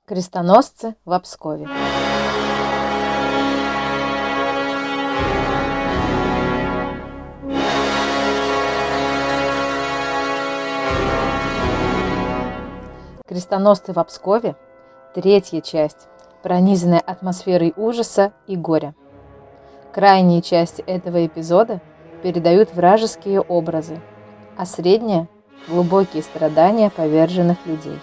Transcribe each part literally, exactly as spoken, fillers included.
Крестоносцы в Пскове. Крестоносцы в Пскове – третья часть, пронизанная атмосферой ужаса и горя. Крайние части этого эпизода передают вражеские образы, а средняя – глубокие страдания поверженных людей.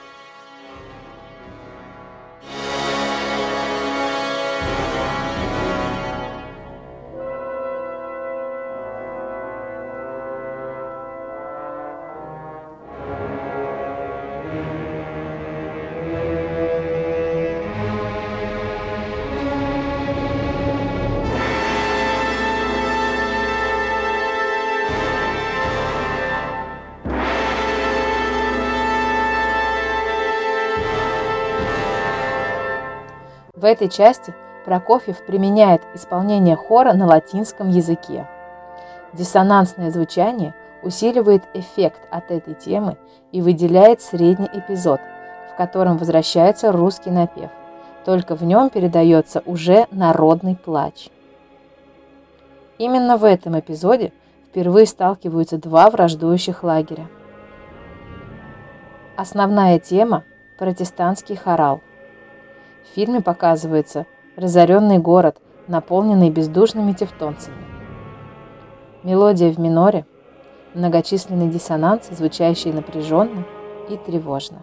В этой части Прокофьев применяет исполнение хора на латинском языке. Диссонансное звучание усиливает эффект от этой темы и выделяет средний эпизод, в котором возвращается русский напев, только в нем передается уже народный плач. Именно в этом эпизоде впервые сталкиваются два враждующих лагеря. Основная тема – протестантский хорал. В фильме показывается разоренный город, наполненный бездушными тевтонцами. Мелодия в миноре, многочисленный диссонанс, звучащий напряженно и тревожно.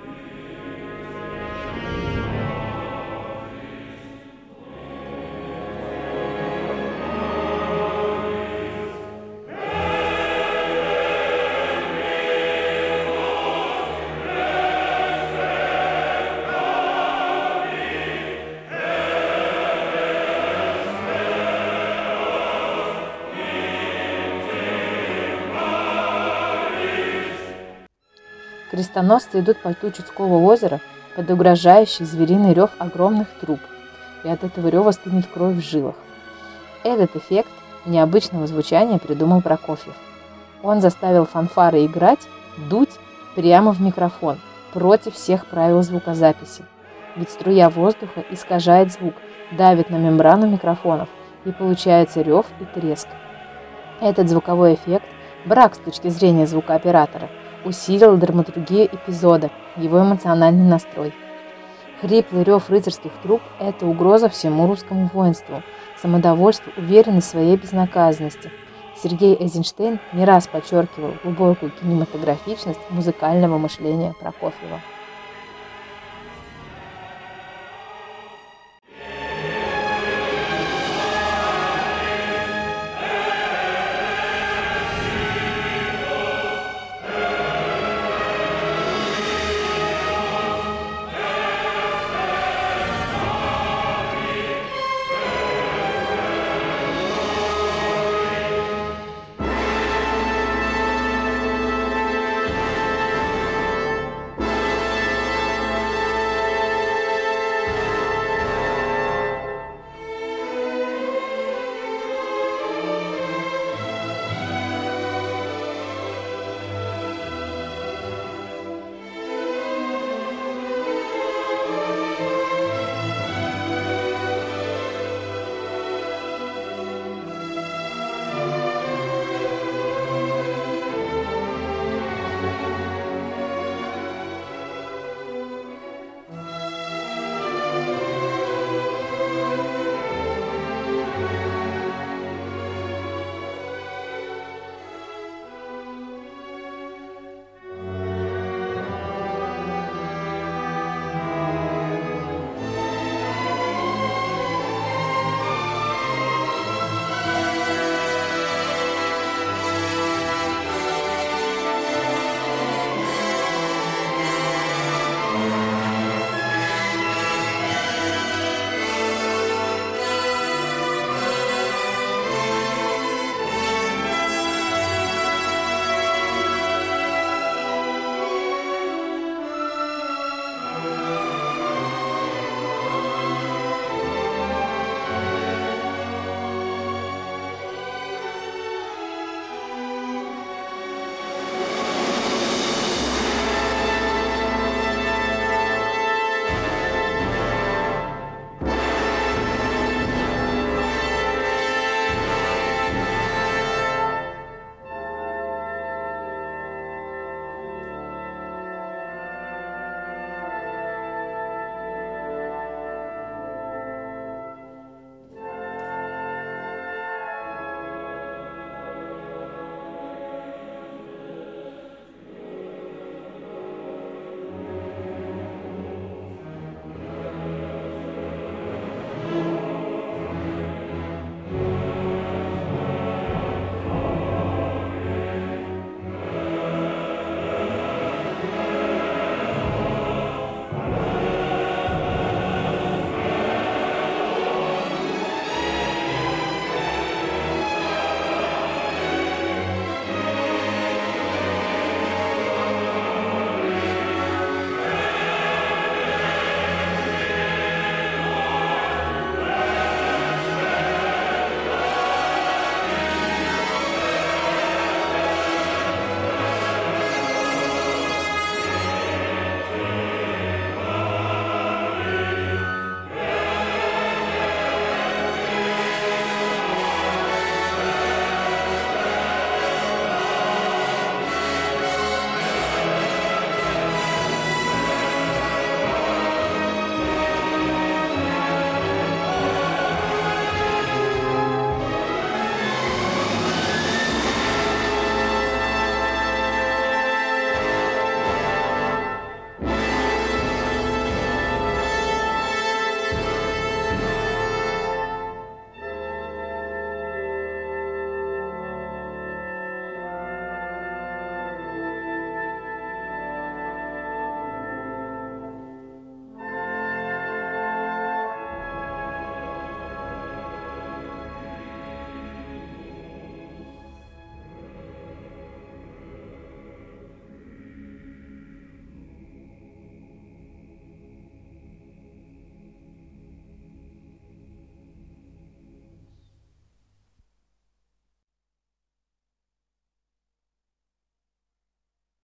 Крестоносцы идут по льду Чудского озера под угрожающий звериный рев огромных труб, и от этого рева стынет кровь в жилах. Этот эффект необычного звучания придумал Прокофьев. Он заставил фанфары играть, дуть прямо в микрофон, против всех правил звукозаписи. Ведь струя воздуха искажает звук, давит на мембрану микрофонов, и получается рев и треск. Этот звуковой эффект, брак с точки зрения звукооператора, усилил драматургию эпизода, его эмоциональный настрой. Хриплый рев рыцарских труб – это угроза всему русскому воинству, самодовольству, уверенность в своей безнаказанности. Сергей Эйзенштейн не раз подчеркивал глубокую кинематографичность музыкального мышления Прокофьева.